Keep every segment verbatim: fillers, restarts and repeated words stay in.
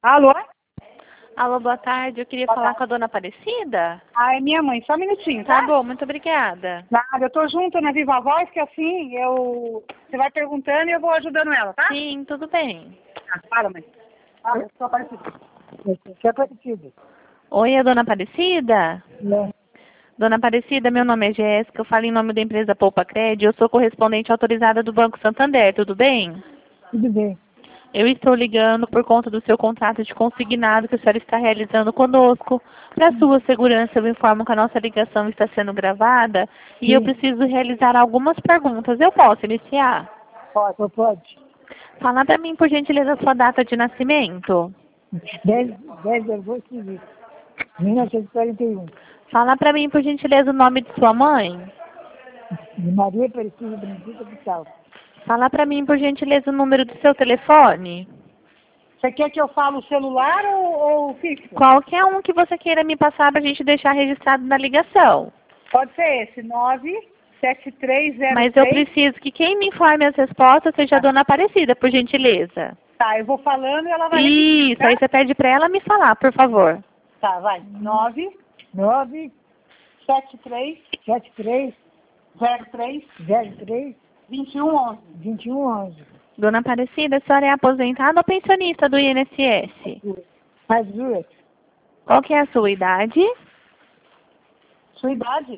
Alô? Alô, boa tarde. Eu queria Boa falar tarde. com a dona Aparecida. Ah, é minha mãe. Só um minutinho, Tá tá? bom, muito obrigada. Nada, eu tô junto na Viva Voz, que assim, eu... Você vai perguntando e eu vou ajudando ela, tá? Sim, tudo bem. Ah, fala, mãe. Ah, eu sou Aparecida. Você é Aparecida? Oi, é a dona Aparecida? Não. Dona Aparecida, meu nome é Jéssica, eu falo em nome da empresa Poupa Cred, eu sou correspondente autorizada do Banco Santander, tudo bem? Tudo bem. Eu estou ligando por conta do seu contrato de consignado que a senhora está realizando conosco. Para sua segurança, eu informo que a nossa ligação está sendo gravada e eu Sim. preciso realizar algumas perguntas. Eu posso iniciar? Pode. Pode. Fala para mim, por gentileza, a sua data de nascimento. dez, dez de agosto de mil novecentos e quarenta e um. Fala para mim, por gentileza, o nome de sua mãe. De Maria Aparecida Benedita Vital. Fala para mim, por gentileza, o número do seu telefone. Você quer que eu fale o celular ou, ou fixo? Qualquer um que você queira me passar para a gente deixar registrado na ligação. Pode ser esse, nove sete três zero três. Mas eu preciso que quem me informe as respostas seja a dona Aparecida, por gentileza. Tá, eu vou falando e ela vai repetir, Isso, tá? aí você pede para ela me falar, por favor. Tá, vai. nove nove sete três sete três zero três zero três vinte e um onze. vinte e um onze. Dona Aparecida, a senhora é aposentada ou pensionista do I N S S? Faz duas. Qual que é a sua idade? Sua idade?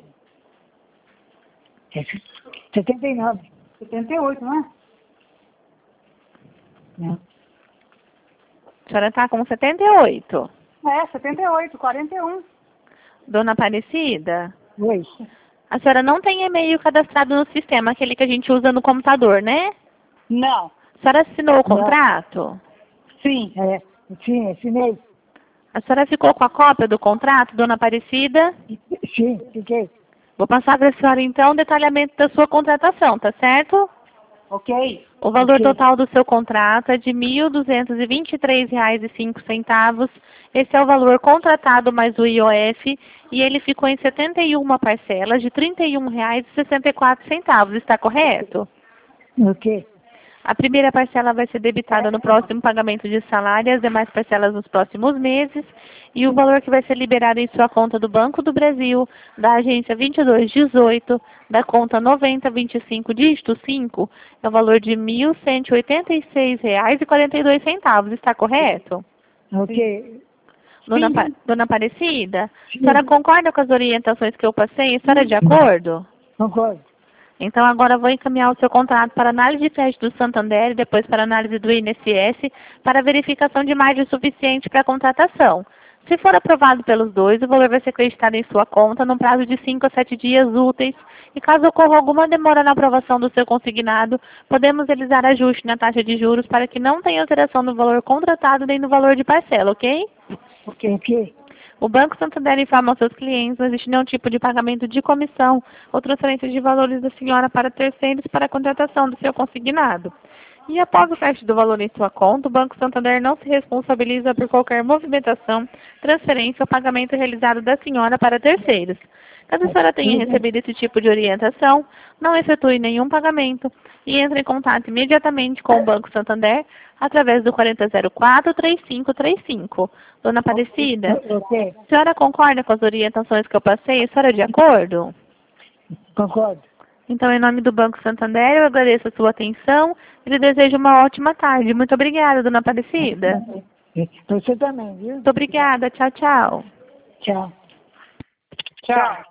É setenta e nove. setenta e oito, não é? Não. A senhora está com setenta e oito. É, setenta e oito, quarenta e um. Dona Aparecida, Oi. a senhora não tem e-mail cadastrado no sistema, aquele que a gente usa no computador, né? Não. A senhora assinou o contrato? Sim. É, sim, assinei. A senhora ficou com a cópia do contrato, dona Aparecida? Sim, fiquei. Vou passar para a senhora, então, o detalhamento da sua contratação, tá certo? Ok. O valor Ok. total do seu contrato é de mil duzentos e vinte e três reais e cinco centavos. Esse é o valor contratado mais o I O F e ele ficou em setenta e uma parcelas de trinta e um reais e sessenta e quatro centavos. Está correto? Ok. A primeira parcela vai ser debitada no próximo pagamento de salário, as demais parcelas nos próximos meses, e o valor que vai ser liberado em sua conta do Banco do Brasil, da agência vinte e dois dezoito, da conta noventa vinte e cinco dígito cinco, é o valor de mil cento e oitenta e seis reais e quarenta e dois centavos. Está correto? Ok. Dona, Sim. Pa- Dona Aparecida, a Sim. senhora concorda com as orientações que eu passei? A senhora é de acordo? Concordo. Então, agora eu vou encaminhar o seu contrato para análise de crédito do Santander e depois para análise do I N S S para verificação de margem suficiente para a contratação. Se for aprovado pelos dois, o valor vai ser acreditado em sua conta no prazo de cinco a sete dias úteis e caso ocorra alguma demora na aprovação do seu consignado, podemos realizar ajuste na taxa de juros para que não tenha alteração no valor contratado nem no valor de parcela, ok? Ok. Ok. O Banco Santander informa aos seus clientes, não existe nenhum tipo de pagamento de comissão ou transferência de valores da senhora para terceiros para a contratação do seu consignado. E após o teste do valor em sua conta, o Banco Santander não se responsabiliza por qualquer movimentação, transferência ou pagamento realizado da senhora para terceiros. Caso a senhora tenha recebido esse tipo de orientação, não efetue nenhum pagamento e entre em contato imediatamente com o Banco Santander através do quarenta zero quatro, três cinco três cinco. Dona Aparecida, Ok. a senhora concorda com as orientações que eu passei? A senhora é de acordo? Concordo. Então, em nome do Banco Santander, eu agradeço a sua atenção e lhe desejo uma ótima tarde. Muito obrigada, dona Aparecida. Você também, viu? Muito obrigada. Tchau, tchau. Tchau. Tchau.